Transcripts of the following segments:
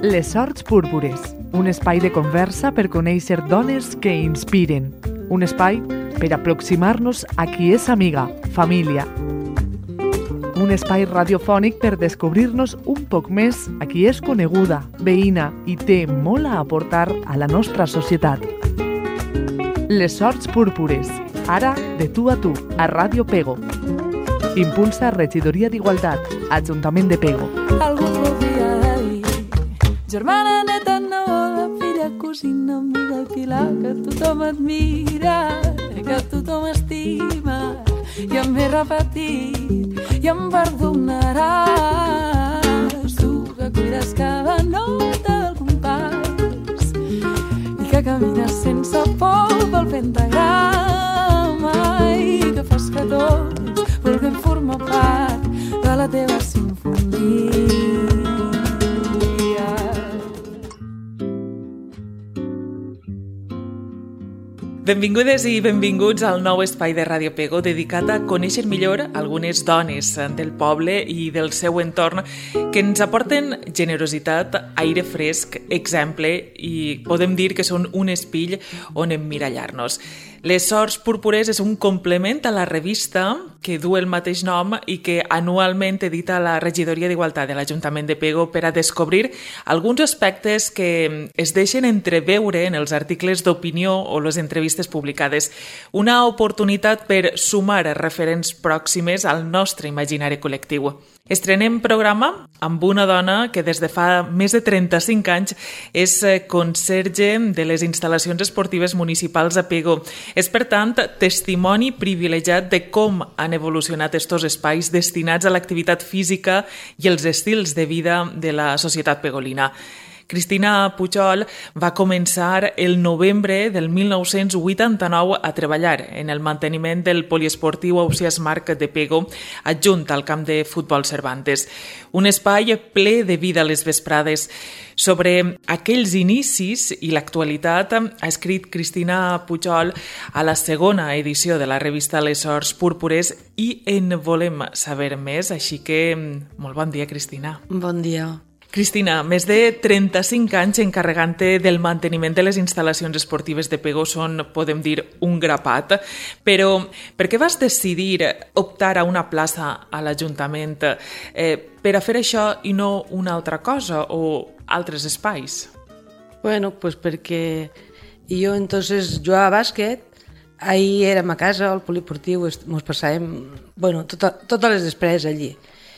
Les Sorts Púrpures, un espai de conversa per conèixer dones que inspiren. Un espai per aproximar-nos a qui és amiga, família. Un espai radiofònic per descobrir-nos un poc més a qui és coneguda, veïna i té molt a aportar a la nostra societat. Les Sorts Púrpures, ara de tu a tu, a Ràdio Pego. Impulsa Regidoria d'Igualtat, Ajuntament de Pego. Algú m'ho havia de dir, germana, neta, neboda, filla, cosina, amiga, pilar, que tothom admira, que tothom estima, i em ve repetit, i em perdonaràs, tu que cuides cada nota del compàs, i que camines sense por pel pentagrama, i que fas que tots vulguem formar part de la teva sinfonia. Benvingudes i benvinguts al nou espai de Ràdio Pego dedicat a conèixer millor algunes dones del poble i del seu entorn que ens aporten generositat, aire fresc, exemple i podem dir que són un espill on emmirallar-nos. Les Sorts Púrpures és un complement a la revista que du el mateix nom i que anualment edita la Regidoria d'Igualtat de l'Ajuntament de Pego per a descobrir alguns aspectes que es deixen entreveure en els articles d'opinió o les entrevistes publicades. Una oportunitat per sumar referents pròximes al nostre imaginari col·lectiu. Estrenem programa amb una dona que des de fa més de 35 anys és conserge de les instal·lacions esportives municipals a Pego. És, per tant, testimoni privilegiat de com han evolucionat estos espais destinats a l'activitat física i els estils de vida de la societat pegolina. Cristina Pujol va començar el novembre del 1989 a treballar en el manteniment del poliesportiu Ausiàs Marc de Pego, adjunt al camp de futbol Cervantes. Un espai ple de vida a les vesprades. Sobre aquells inicis i l'actualitat ha escrit Cristina Pujol a la segona edició de la revista Les Sorts Púrpures i en volem saber més, així que molt bon dia, Cristina. Bon dia. Cristina, més de 35 anys encarregant-te del manteniment de les instal·lacions esportives de Pego són, podem dir, un grapat, però per què vas decidir optar a una plaça a l'Ajuntament per a fer això i no una altra cosa o altres espais? Bueno, pues perquè jo entonces jugava a bàsquet, ahir érem a casa, al poliportiu, ens passàvem, bueno, totes les després allí.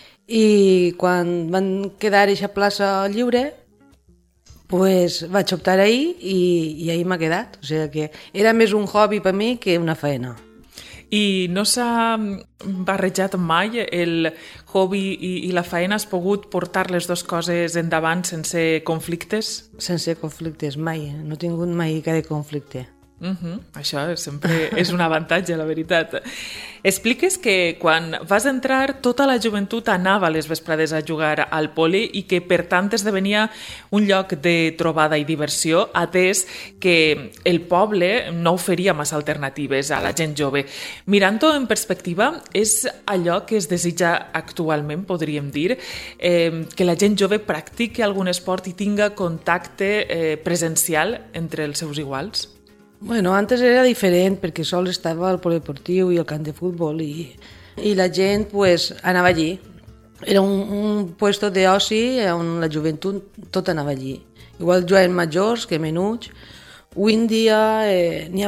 I quan van quedar a aquesta plaça lliure, pues vaig optar ahir i ahir m'ha quedat. O sigui que era més un hobby per mi que una feina. I no s'ha barrejat mai el hobby i la feina? Has pogut portar les dues coses endavant sense conflictes? Sense conflictes, mai. No he tingut mai cap conflicte. Això sempre és un avantatge, la veritat. Expliques que quan vas entrar tota la joventut anava a les vesprades a jugar al poli i que per tant esdevenia un lloc de trobada i diversió, atès que el poble no oferia massa alternatives a la gent jove. Mirant-ho en perspectiva, és allò que es desitja actualment, podríem dir, que la gent jove practiqui algun esport i tinga contacte presencial entre els seus iguals? Bueno, antes era diferent perquè sol estava al polideportiu i al camp de futbol i la gent pues, anava allí. Era un puesto d'oci on la joventut tot anava allí. Igual juguen majors que menuts. Avui en dia n'hi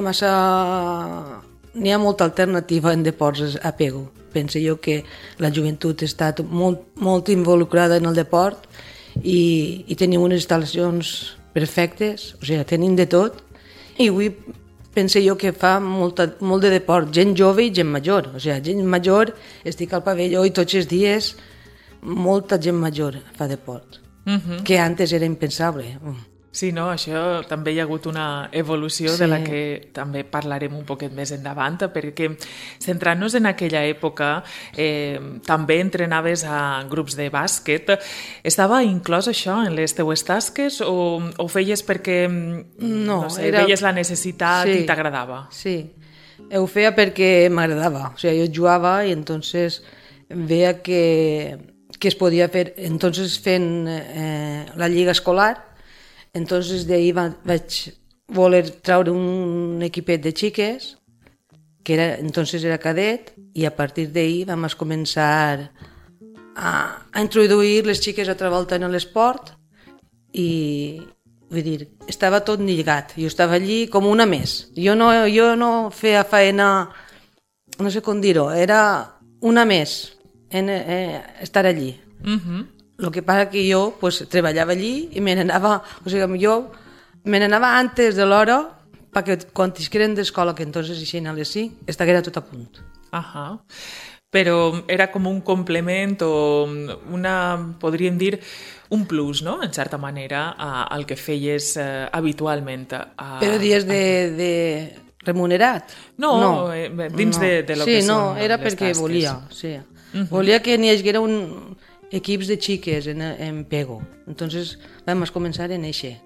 ha molta alternativa en deports a Pego. Penso jo que la joventut ha estat molt involucrada en el deport i tenim unes instal·lacions perfectes, o sigui, tenim de tot. I avui penso jo que fa molt de deport, gent jove i gent major. O sigui, gent major, estic al pavelló i tots els dies molta gent major fa deport, que antes era impensable. Sí, no, això també hi ha hagut una evolució de la que també parlarem un poquet més endavant, perquè centrant-nos en aquella època també entrenaves a grups de bàsquet. Estava inclòs això en les teues tasques o ho feies perquè veies la necessitat i t'agradava? Sí, ho feia perquè m'agradava. O sigui, jo jugava i entonces veia que que es podia fer, entonces fent la lliga escolar, entonces d'ahir vaig voler traure un equipet de xiques, que entonces era cadet, i a partir d'ahir vam començar a introduir les xiques altra volta en l'esport, i vull dir, estava tot lligat, jo estava allí com una més, jo no feia faena, no sé com dir-ho, era una més en estar allí. Lo que passa que jo pues, treballava allí i me n'anava, o sigui, jo me n'anava antes de l'hora perquè quan tisqueren d'escola, que entonces eixien a les 5, estaguera tot a punt. Ajá. Però era com un complement o podríem dir, un plus, no?, en certa manera, al que feies habitualment. Però dies de remunerat? No, dins de lo que són les tasques. Sí, no, era perquè volia, sí. Volia que n'hi haguera equips de xiques en Pego. Entonces vam començar en eixe.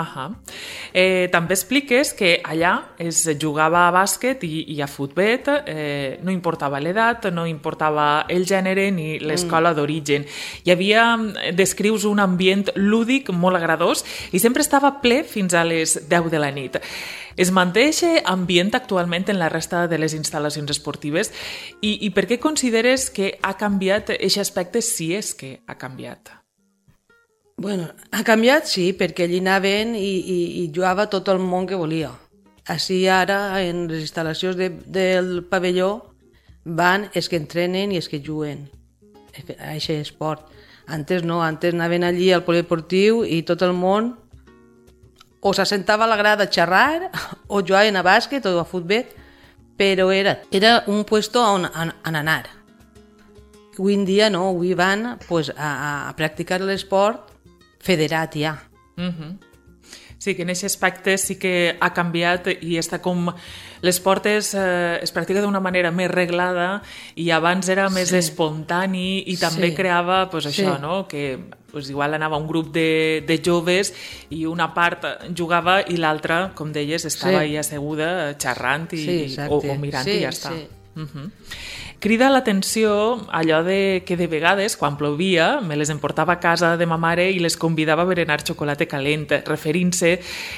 També expliques que allà es jugava a bàsquet i a futbet, no importava l'edat, no importava el gènere ni l'escola d'origen. Hi havia, descrius un ambient lúdic molt agradós i sempre estava ple fins a les 10 de la nit. Es manté aquest ambient actualment en la resta de les instal·lacions esportives i per què consideres que ha canviat aquest aspecte, si és que ha canviat? Bueno, ha canviat, sí, perquè allí anaven i jugava tot el món que volia. Així ara, en les instal·lacions del pavelló, van els que entrenen i els que juguen a aquest esport. Antes no, antes anaven allí al polideportiu i tot el món o s'assentava a la grada a xerrar o jugaven a bàsquet o a futbol, però era un puesto on anar. Avui en dia no, avui van pues, a practicar l'esport federat ja. Sí, que en aquest aspecte sí que ha canviat i està com... L'esport es practica d'una manera més reglada i abans era més espontani i també creava pues, això, no? Que pues, igual anava un grup de joves i una part jugava i l'altra, com deies, estava ahí asseguda xerrant o mirant i ja està. Crida l'atenció allò que de vegades, quan plovia, me les emportava a casa de ma mare i les convidava a berenar xocolata calent, referint-te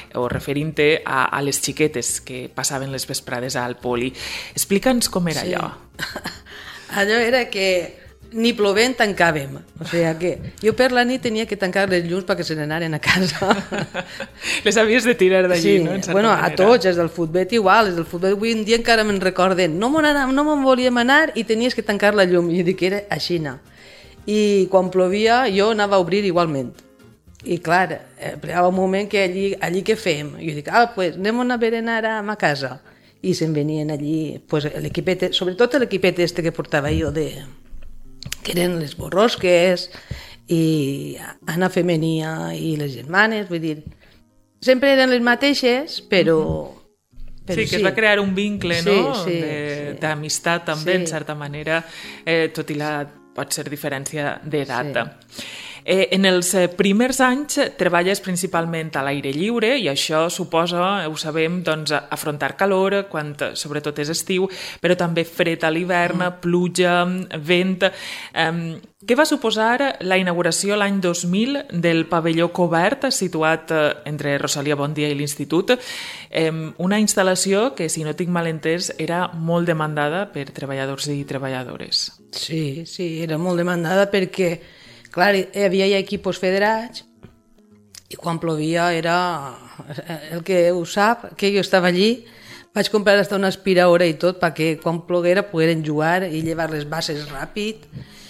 a les xiquetes que passaven les vesprades al poli. Explica'ns com era allò. Allò era que ni plovent tancàvem. O sigui que jo per la nit tenia que tancar les llums perquè se n'anaren a casa. Les havies de tirar d'allí, no? Bueno, a tots, els del futbol igual, els del futbol avui en dia encara me'n recorden. No me'n volíem anar i tenies que tancar la llum. I jo dic que era així. I quan plovia jo anava a obrir igualment. I clar, arribava un moment que allí què fem? Jo dic, pues anem a berenar a ma casa. I se'n venien allí, pues, l'equipet, sobretot l'equipet que portava jo que eren les borrosques i Anna Femenia i les germanes, vull dir, sempre eren les mateixes, però sí, que es va crear un vincle, no?, d'amistat també, en certa manera, tot i la pot ser diferència d'edat. En els primers anys treballes principalment a l'aire lliure i això suposa, ho sabem, doncs, afrontar calor, quan sobretot és estiu, però també fred a l'hivern, pluja, vent. Què va suposar la inauguració l'any 2000 del pavelló cobert situat entre Rosalia Bondia i l'Institut? Una instal·lació que, si no tinc mal entès, era molt demandada per treballadors i treballadores. Sí, era molt demandada perquè clar, hi havia ja equipos federats i quan plovia era el que ho sap, que jo estava allí, vaig comprar hasta una aspiradora i tot perquè quan ploguera pogueren jugar i llevar les bases ràpid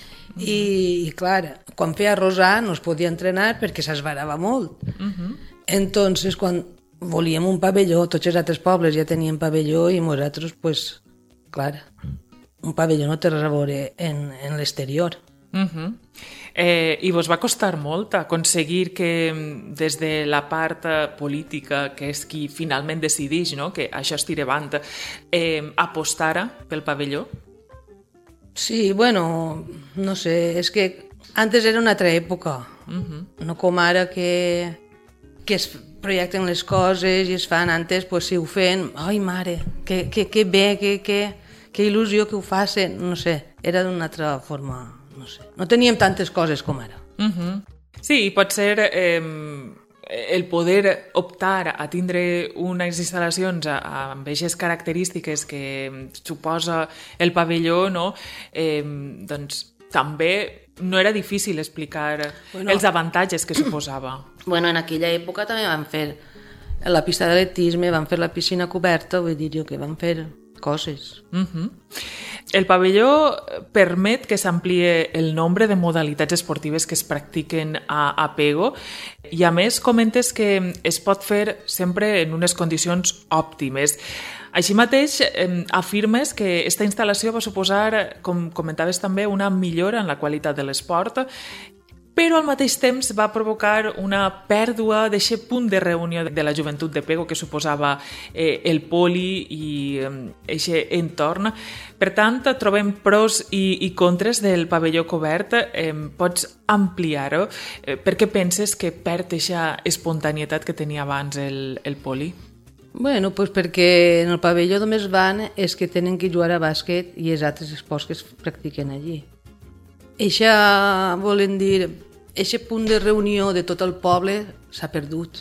i clar, quan feia rosar no es podia entrenar perquè s'esbarava molt. Entonces, quan volíem un pavelló, tots els altres pobles ja tenien pavelló i nosaltres, pues, clar, un pavelló no té res a veure en l'exterior. I vos va costar molt aconseguir que des de la part política, que és qui finalment decideix, no?, que això es tira avant, apostara pel pavelló? Sí, bueno, no sé, és que antes era una altra època, no com ara que es projecten les coses i es fan. Antes, pues, si ho feien, ai mare, que bé, que il·lusió que ho facin, no sé, era d'una altra forma. no sé. No teníem tantes coses com ara. Sí, pot ser el poder optar a tindre unes instal·lacions amb aquestes característiques que suposa el pavelló, no? Doncs també no era difícil explicar els avantatges que suposava. Bueno, en aquella època també van fer la pista d'atletisme, van fer la piscina coberta, vull dir jo que van fer coses. El pavelló permet que s'amplie el nombre de modalitats esportives que es practiquen a Pego i a més comentes que es pot fer sempre en unes condicions òptimes. Així mateix, afirmes que aquesta instal·lació va suposar, com comentaves també, una millora en la qualitat de l'esport, però al mateix temps va provocar una pèrdua d'aquest punt de reunió de la joventut de Pego que suposava el poli i aquest entorn. Per tant, trobem pros i contres del pavelló cobert. Pots ampliar-ho? Per què penses que perd aquesta espontanietat que tenia abans el poli? Bueno, pues perquè en el pavelló només van els que tenen que jugar a bàsquet i els altres esports que es practiquen allí. Volen dir, aquest punt de reunió de tot el poble s'ha perdut.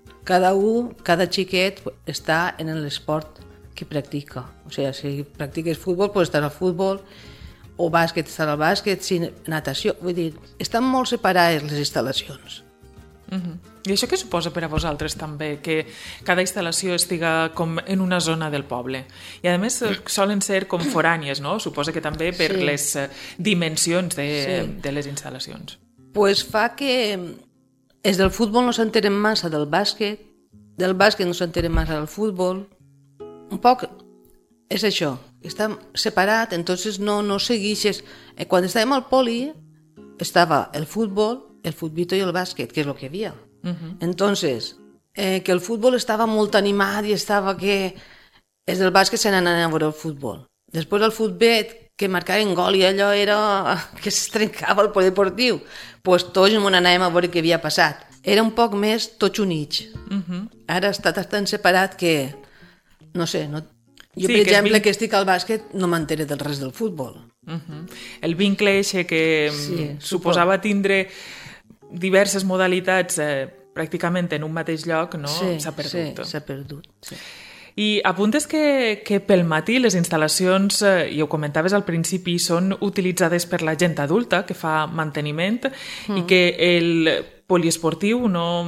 Cada xiquet està en l'esport que practica. O sigui, si practiques futbol, pues estàs al futbol, o bàsquet, estàs al bàsquet, natació. Vull dir, estan molt separades les instal·lacions. I això què suposa per a vosaltres també, que cada instal·lació estiga com en una zona del poble? I a més solen ser com forànies, no? Suposa que també per les dimensions de les instal·lacions. Pues fa que els del futbol no s'enteren massa del bàsquet no s'enteren massa del futbol. Un poc és això, està separat, entonces no seguixes. Quan estàvem al poli estava el futbol, el futbito i el bàsquet, que és el que hi havia. Entonces, que el futbol estava molt animat i estava que els del bàsquet se n'anaven a veure el futbol. Després el futbet, que marcaven gol i allò era que es trencava el polideportiu, doncs tots n'anàvem a veure què havia passat. Era un poc més tots units. Ara està tan separat que, no sé, jo, per exemple, que estic al bàsquet, no m'entere del res del futbol. El vincle que suposava tindre diverses modalitats pràcticament en un mateix lloc, no? S'ha perdut. Sí, s'ha perdut. Sí. I apuntes que pel matí les instal·lacions, i ho comentaves al principi, són utilitzades per la gent adulta que fa manteniment i que el poliesportiu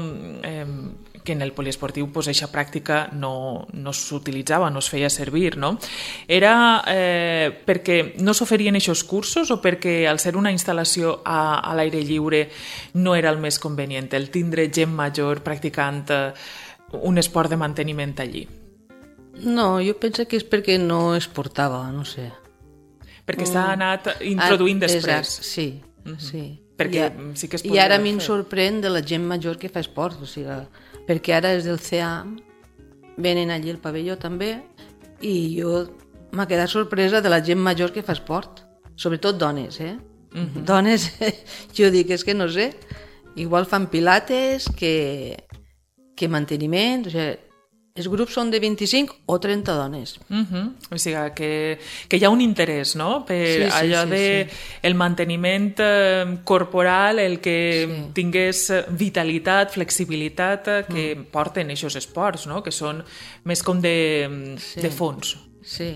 que en el poliesportiu aquesta pràctica no s'utilitzava, no es feia servir, no? Era perquè no s'oferien aquests cursos o perquè al ser una instal·lació a l'aire lliure no era el més convenient, el tindre gent major practicant un esport de manteniment allí? No, jo penso que és perquè no es portava, no sé. Perquè s'ha anat introduint després. Sí. Perquè sí que es I ara a mi em sorprèn de la gent major que fa esport, o sigui, perquè ara és del CEAM, venen allí al pavelló també, i jo m'ha quedat sorpresa de la gent major que fa esport, sobretot dones, Dones, jo dic, és que no sé, igual fan pilates que manteniment, o sigui, els grups són de 25 o 30 dones. O sigui, que hi ha un interès, no? Per allò el manteniment corporal, el que tingués vitalitat, flexibilitat, que porten aquests esports, no? Que són més com de fons. Sí.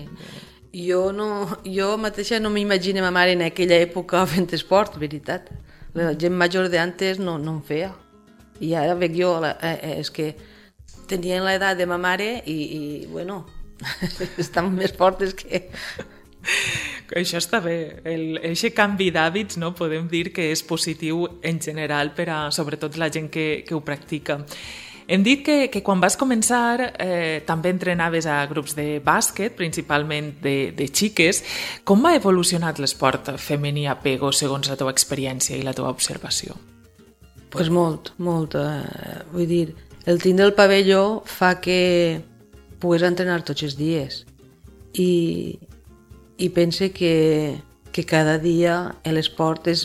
Jo mateixa no m'imagino ma mare en aquella època fent esport, veritat. La gent major d'antes no en feia. I ara veig jo, és que tenien l'edat de ma mare i bueno, estan més fortes que... Això està bé. Aquest canvi d'hàbits, no, podem dir que és positiu en general per a, sobretot, la gent que ho practica. Hem dit que quan vas començar també entrenaves a grups de bàsquet, principalment de xiques. Com ha evolucionat l'esport femení a Pego segons la teva experiència i la teva observació? Pues molt. Vull dir, el tindre el pavelló fa que pugues entrenar tots els dies i pense que cada dia l'esport és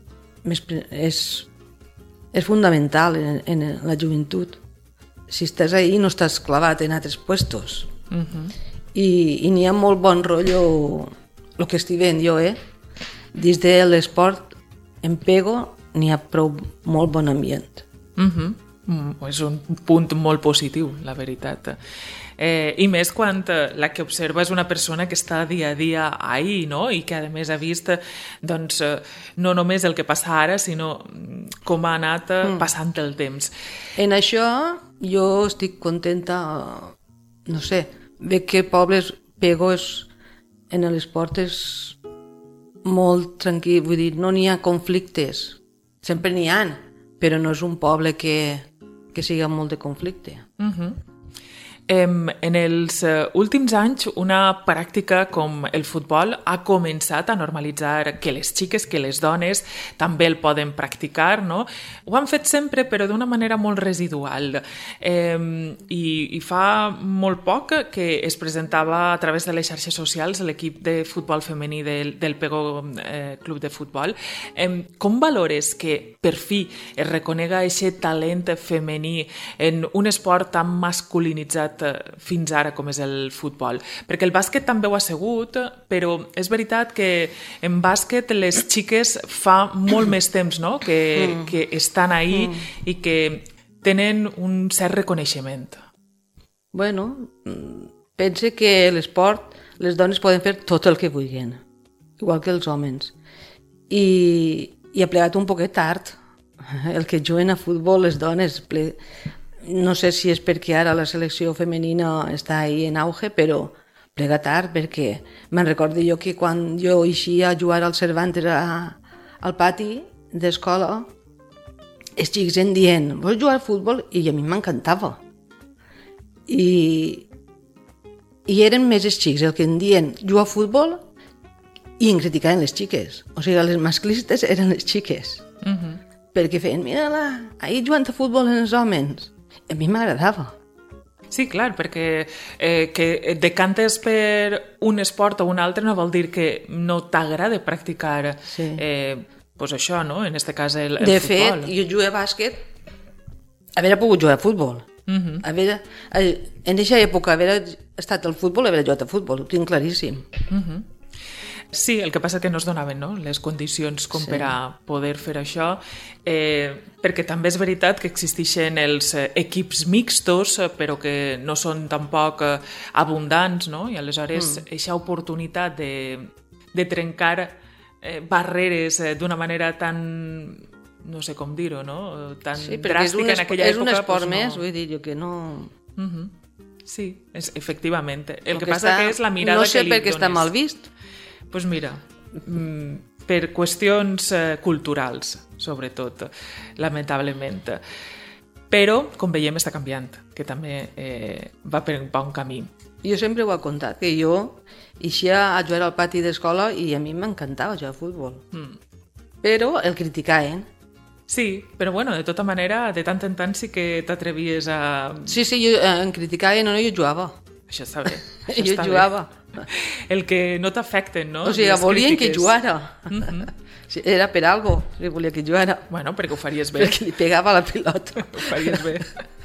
fundamental en la joventut. Si estàs ahí no estàs clavat en altres puestos. I n'hi ha molt bon rotllo el que estic veient jo, dins de l'esport en Pego n'hi ha prou molt bon ambient. És un punt molt positiu, la veritat. I més quan la que observa és una persona que està dia a dia ahí, no? I que a més ha vist doncs, no només el que passa ara, sinó com ha anat passant el temps. En això jo estic contenta, no sé, veig que Pobles Pego en l'esport és molt tranquil, vull dir, no n'hi ha conflictes, sempre n'hi ha, però no és un poble que sigui molt de conflicte. En els últims anys, una pràctica com el futbol ha començat a normalitzar que les xiques, que les dones també el poden practicar, no? Ho han fet sempre, però d'una manera molt residual. I fa molt poc que es presentava a través de les xarxes socials l'equip de futbol femení del Pego Club de Futbol. Com valores que per fi es reconega aquest talent femení en un esport tan masculinitzat fins ara com és el futbol? Perquè el bàsquet també ho ha sigut, però és veritat que en bàsquet les xiques fa molt més temps, no?, que estan ahí i que tenen un cert reconeixement. Bueno, pense que l'esport les dones poden fer tot el que vulguin, igual que els homes. I ha plegat un poquet tard. El que juguen a futbol les dones no sé si és perquè ara la selecció femenina està ahí en auge, però plega tard, perquè me'n recordo jo que quan jo eixia a jugar al Cervantes al pati d'escola, els xics em dient, vols jugar al futbol? I a mi m'encantava. I eren més els xics el que em dient jugar a futbol i em criticaven les xiques. O sigui, les masclistes eren les xiques. Perquè feien, mira-la, ahir jugant a futbol en els homes. A mi m'agradava. Sí, clar, perquè que et decantes per un esport o un altre no vol dir que no t'agrada practicar pues això, no? En aquest cas el de futbol. fet, jo jugué a bàsquet haver pogut jugar a futbol. En aquesta època haver estat al futbol, haver jugat a futbol, ho tinc claríssim. Sí, el que passa que no es donaven, no?, les condicions com per a poder fer això, perquè també és veritat que existeixen els equips mixtos, però que no són tampoc abundants, no?, i aleshores aquesta oportunitat de trencar barreres d'una manera tan, no sé com dir-ho, no?, tan dràstica en aquella època. És un esport més, vull dir jo que no... Sí, efectivament. El que passa que és la mirada que li dones. No sé per què està mal vist. Doncs mira, per qüestions culturals, sobretot, lamentablement. Però, com veiem, està canviant, que també va per un bon camí. Jo sempre ho he contat, que jo eixia a jugar al pati d'escola i a mi m'encantava jugar a futbol. Però el criticaven. Sí, però bueno, de tota manera, de tant en tant sí que t'atrevies a... Sí, jo em criticaven, no, jo jugava. Això està bé. Jo jugava. El que no t'afecten, no? O sigui, volien que jugara. Era per algo, que volia que jugara. Bueno, perquè ho faries bé. Perquè li pegava la pilota. Ho faries bé.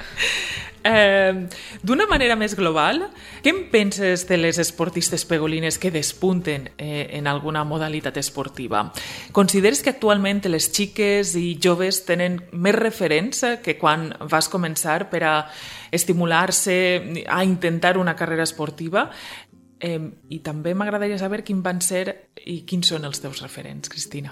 D'una manera més global, què en penses de les esportistes pegolines que despunten en alguna modalitat esportiva? Consideres que actualment les xiques i joves tenen més referents que quan vas començar per a estimular-se a intentar una carrera esportiva? I també m'agradaria saber quins van ser i quins són els teus referents, Cristina.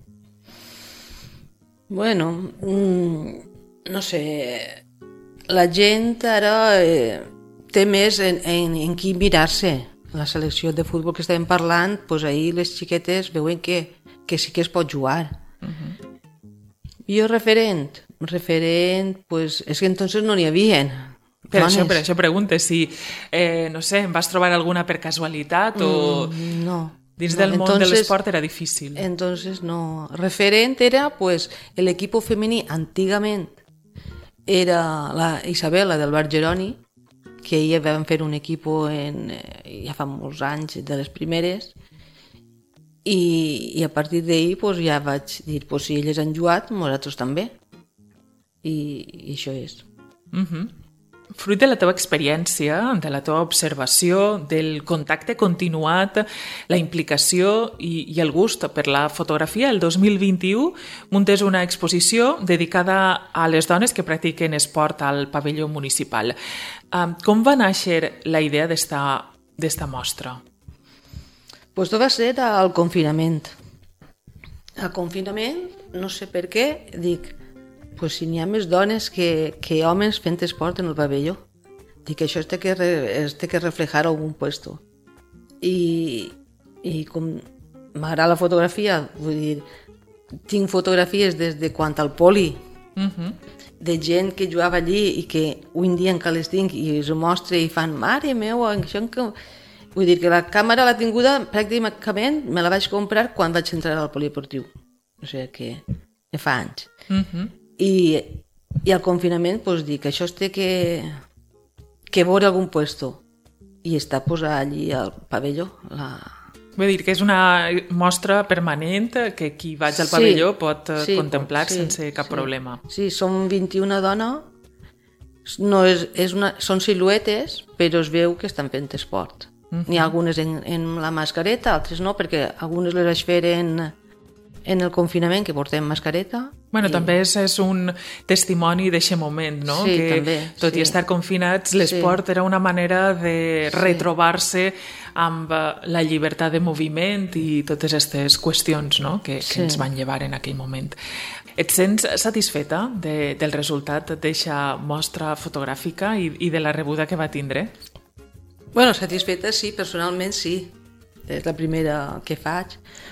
Bueno, no sé... La gent ara té més en qui mirar-se. La selecció de futbol que estàvem parlant, doncs ahir les xiquetes veuen que sí que es pot jugar. Jo referent, pues, és que entonces no n'hi havia. Per això preguntes si, no sé, em vas trobar alguna per casualitat o... No. Dins del món de l'esport era difícil. Entonces no. Referent era, pues, l'equip femení antigament era la Isabela del Bar Geroni, que ella vam fer un equip ja fa molts anys, de les primeres, i a partir d'ahir pues, ja vaig dir, pues, si elles han jugat, nosaltres també. I això és. fruit de la teva experiència, de la teva observació, del contacte continuat, la implicació i el gust per la fotografia, el 2021 muntes una exposició dedicada a les dones que practiquen esport al pavelló municipal. Com va néixer la idea d'esta mostra? Pues tot va ser al confinament. Al confinament, no sé per què, dic, pues si n'hi ha més dones que homes fent esport en el pavelló, dic que això es té que reflejar a algun puesto. I com m'agrada la fotografia, vull dir, tinc fotografies des de quan al poli, de gent que jugava allí i que avui en dia encara les tinc i es mostra i fan, mare meva, això que... Vull dir que la càmera l'ha tinguda pràcticament, me la vaig comprar quan vaig entrar al polideportiu. O sigui que fa anys. I al confinament pues, dic que això es té que veure algun puesto i està posat allí al pavelló. Vull dir que és una mostra permanent que qui vaig al pavelló pot contemplar sense cap problema. Sí, són 21 dones, no són siluetes, però es veu que estan fent esport. N'hi ha algunes en la mascareta, altres no, perquè algunes les vaig fer en el confinament, que portem mascareta. Bueno, també és un testimoni d'aquest moment, no? Sí, que també. Tot i estar confinats, l'esport era una manera de retrobar-se amb la llibertat de moviment i totes aquestes qüestions, no? que ens van llevar en aquell moment. Et sents satisfeta del resultat d'aquesta mostra fotogràfica i de la rebuda que va tindre? Bueno, satisfeta sí, personalment sí. És la primera que faig,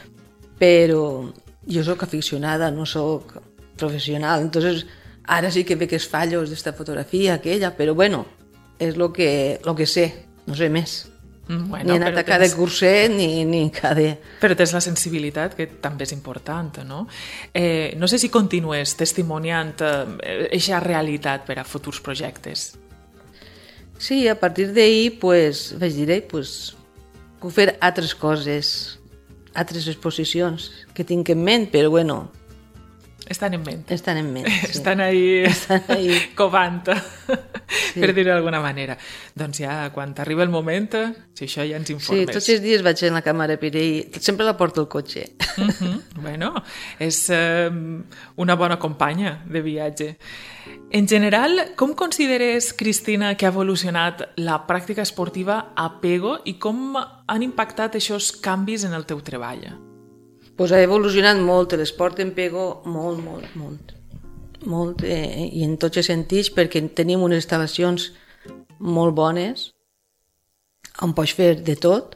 però jo sóc aficionada, no sóc professional, entonces ara sí que veig els fallos d'esta fotografia, aquella, però bueno, és lo que sé, no sé més. Bueno, ni he anat a cada curset ni cada... Però tens la sensibilitat, que també és important, no? No sé si continues testimoniant aquesta realitat per a futurs projectes. Sí, a partir d'ahir pues, vaig dir, pues, puc fer altres coses, altres exposicions que tinc en ment, però bueno... Estan en ment. Estan en ment, sí. Estan ahí covant, per dir-ho d'alguna manera. Doncs ja, quan arriba el moment, si això ja ens informes. Sí, tots els dies vaig en la càmera per ahir, sempre la porto al cotxe. Bueno, és una bona companya de viatge. En general, com consideres, Cristina, que ha evolucionat la pràctica esportiva a Pego i com han impactat aquests canvis en el teu treball? Pues ha evolucionat molt, l'esport en Pego molt, i en tots els sentits, perquè tenim unes instal·lacions molt bones on pots fer de tot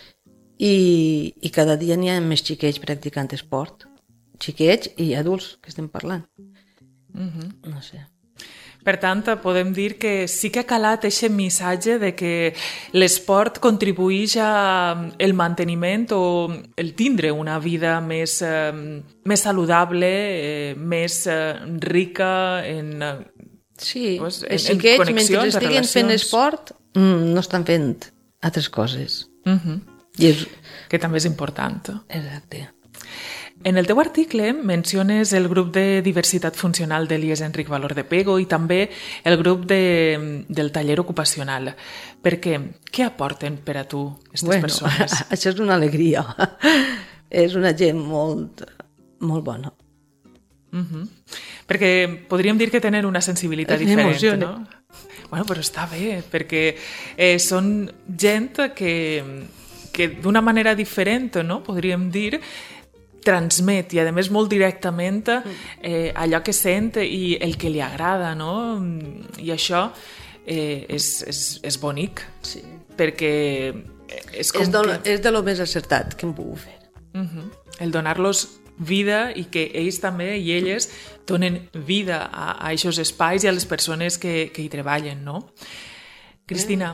i cada dia n'hi ha més xiquets practicant esport, xiquets i adults que estem parlant. No sé. Per tant, podem dir que sí que ha calat aquest missatge de que l'esport contribueix al manteniment o el tindre una vida més saludable, més rica en sí, els xiquets, mentre estiguen fent esport, no estan fent altres coses. Que també és important. Exacte. En el teu article menciones el grup de diversitat funcional de l'IES Enric Valor de Pego i també el grup del taller ocupacional. Per què? Què aporten per a tu aquestes persones? Això és una alegria. És una gent molt, molt bona. Perquè podríem dir que tenen una sensibilitat diferent, no? Bueno, però està bé, perquè són gent que d'una manera diferent, no? Podríem dir, transmet i a més molt directament allò que sent i el que li agrada, no? I això és bonic, sí. Perquè és de lo més acertat que hem pogut fer. El donar-los vida i que ells també i elles donen vida a aquests espais i a les persones que hi treballen, no? Cristina,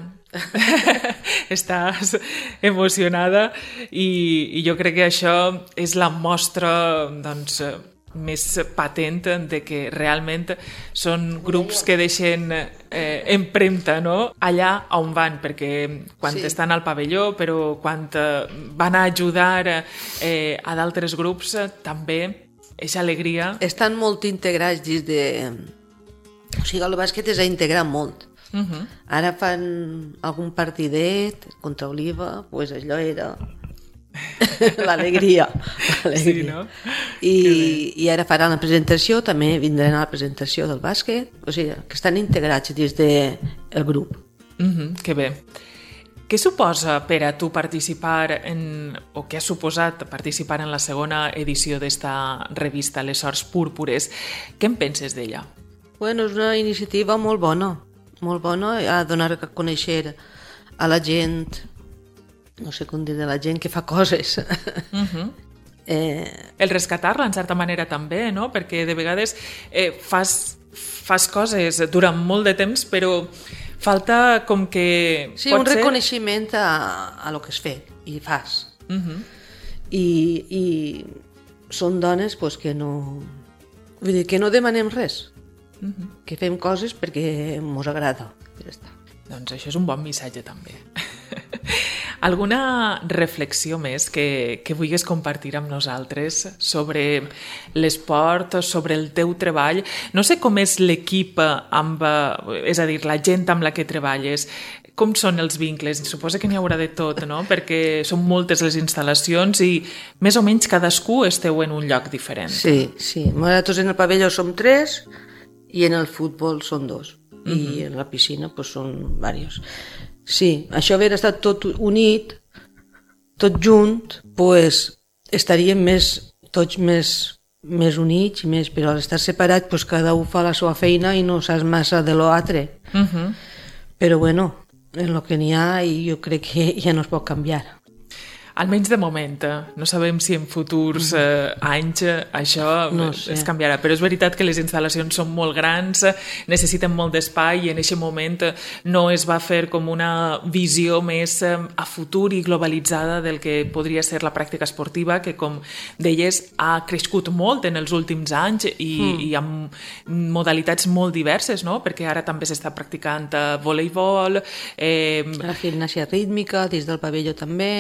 estàs emocionada i jo crec que això és la mostra doncs, més patent de que realment són grups que deixen empremta, no? Allà on van, perquè quan estan al pavelló, però quan van a ajudar a d'altres grups, també aquesta alegria... Estan molt integrats dins de... O sigui, el bàsquet és a integrar molt. Ara fan algun partidet contra Oliva, doncs allò era l'alegria. Sí, no? I ara faran la presentació, també vindran a la presentació del bàsquet, o sigui, que estan integrats dins del grup. Que bé. Què suposa per a tu participar o què ha suposat participar en la segona edició d'esta revista, Les Sorts Púrpures? Què en penses d'ella? Bueno, és una iniciativa molt bona, a donar a conèixer a la gent, no sé com dir, de la gent que fa coses. El rescatar-la, en certa manera, també, no? Perquè de vegades fas coses durant molt de temps, però falta com que... Sí, un reconeixement a lo que has fet i fas. I són dones pues, que no... Vull dir, que no demanem res, que fem coses perquè mos agrada. Ja està. Doncs això és un bon missatge també. Alguna reflexió més que vulguis compartir amb nosaltres sobre l'esport, sobre el teu treball? No sé com és l'equip és a dir, la gent amb la que treballes, com són els vincles? Suposo que n'hi haurà de tot, no? Perquè són moltes les instal·lacions i més o menys cadascú esteu en un lloc diferent. Sí. Nosaltres en el pavelló som 3 i en el futbol són 2. I en la piscina pues, són diversos. Sí, això haver estat tot unit, tot junt, pues, estaríem tots més units, però al estar separats pues, cada un fa la seva feina i no saps massa de l'altre. Però bueno, en el que n'hi ha i jo crec que ja no es pot canviar. Almenys de moment, no sabem si en futurs anys això es canviarà, però és veritat que les instal·lacions són molt grans, necessiten molt d'espai i en aquest moment no es va fer com una visió més a futur i globalitzada del que podria ser la pràctica esportiva, que com deies ha crescut molt en els últims anys i amb modalitats molt diverses, no? Perquè ara també s'està practicant voleibol, la gimnàsia rítmica dins del pavelló també.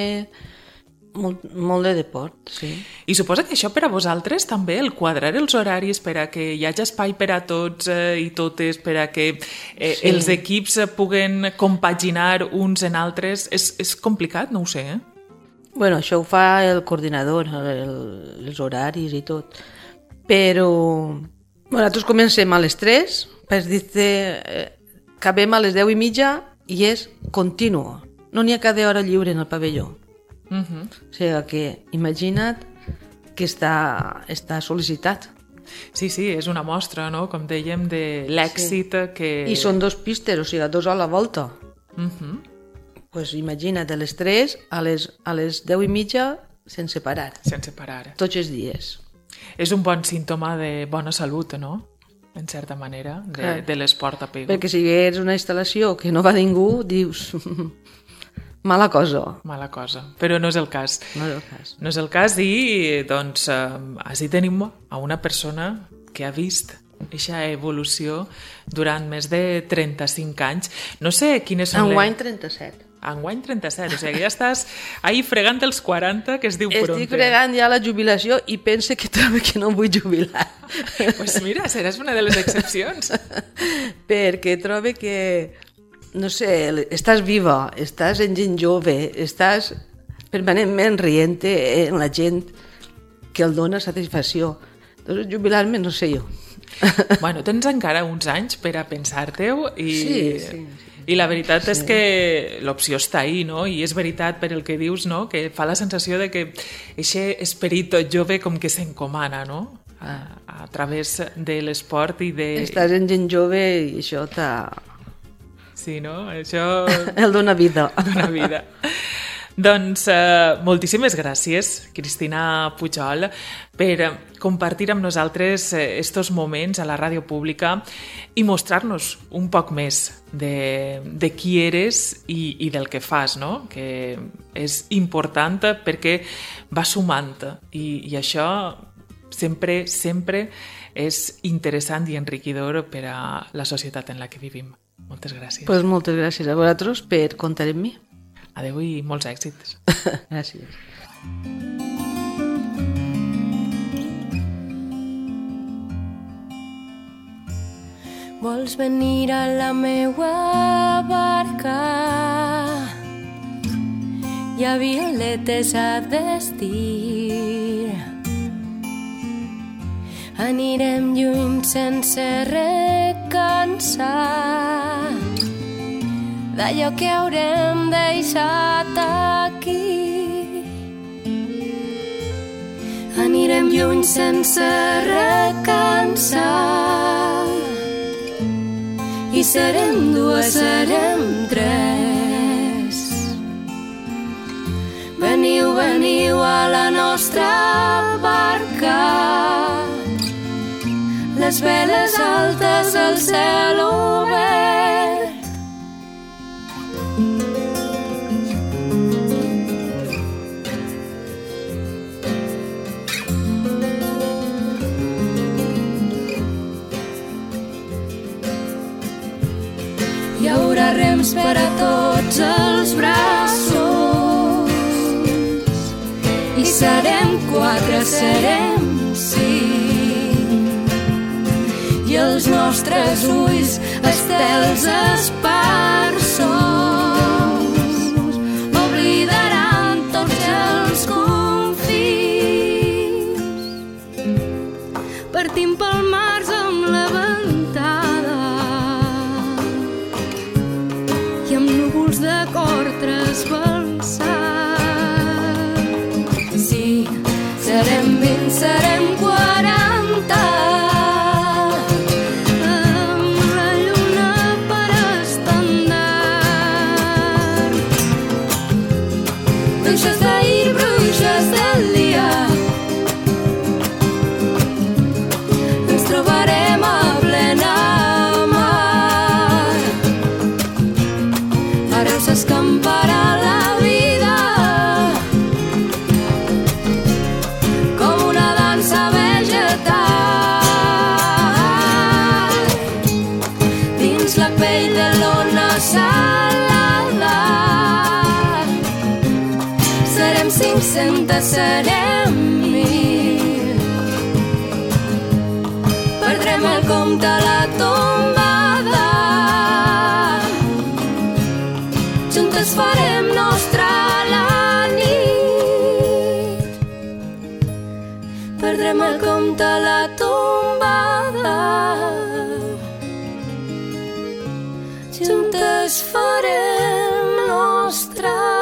Molt de deport, sí. I suposa que això per a vosaltres també, el quadrar els horaris per a que hi hagi espai per a tots i totes, per a que els equips puguen compaginar uns en altres, és complicat, no ho sé, Bueno, això ho fa el coordinador, els horaris i tot. Però nosaltres comencem a les 3, per dir-te, acabem a les 10:30 i és continu. No n'hi ha cada hora lliure en el pavelló. O sigui que imagina't que està sol·licitat. Sí, és una mostra, no? Com dèiem, de l'èxit que... I són 2 pistes, o sigui, 2 a la volta. Pues imagina't, de les 3 a les 10:30 sense parar. Sense parar. Tots els dies. És un bon símptoma de bona salut, no? En certa manera, de l'esport a Pego. Perquè si és una instal·lació que no va ningú, dius... Mala cosa. Mala cosa, però no és el cas. No és el cas. No és el cas i, doncs, així tenim a una persona que ha vist aquesta evolució durant més de 35 anys. No sé quines són... Enguany 37. Enguany 37, o sigui que ja estàs ahí fregant els 40, que es diu pronte. Estic fregant ja la jubilació i pense que trobo que no vull jubilar. Pues mira, seràs una de les excepcions. Perquè trobo que... No sé, estàs viva, estàs en gent jove, estàs permanentment rient en la gent que el dona satisfacció. Doncs jubilar-me no sé jo. Bueno, tens encara uns anys per a pensar-te-ho i... Sí. I la veritat és que l'opció està ahí, no? I és veritat per el que dius, no? Que fa la sensació de que aquest esperit jove com que s'encomana, no? A través de l'esport i de... Estàs en gent jove i això t'ha... Sí, no? Això... El dona vida. Dona vida. Doncs moltíssimes gràcies, Cristina Pujol, per compartir amb nosaltres estos moments a la ràdio pública i mostrar-nos un poc més de qui eres i del que fas, no? Que és important perquè va sumant i això sempre és interessant i enriquidor per a la societat en la que vivim. Moltes gràcies. Pues moltes gràcies a vosaltres per comptar amb mi. Adéu i molts èxits. Gràcies. Vols venir a la meua barca? Hi ha violetes a vestir. Anirem lluny sense recansar d'allò que haurem deixat aquí. Anirem lluny sense recansar i serem dues, serem tres. Veniu, veniu a la nostra barca, les veles altes, el cel obert. Hi haurà rems per a tots els braços i serem 4, serem 5 i els nostres ulls estels esparsos oblidaran tots els confins. Partim pel març amb la ventada i amb núvols de cor trasbalsat. Sí, serem 20, serem 40, amb la lluna per estendard. Bruixes d'ahir, bruixes del dia, ens trobarem a plena mar. Ara s'escamparà la vida com una dansa vegetal dins la pell de l'ona salada. Serem 500, serem 1000, perdrem el compte a la tombada. Juntes farem nostra la nit, perdrem el compte a la tombada. Juntes farem nostra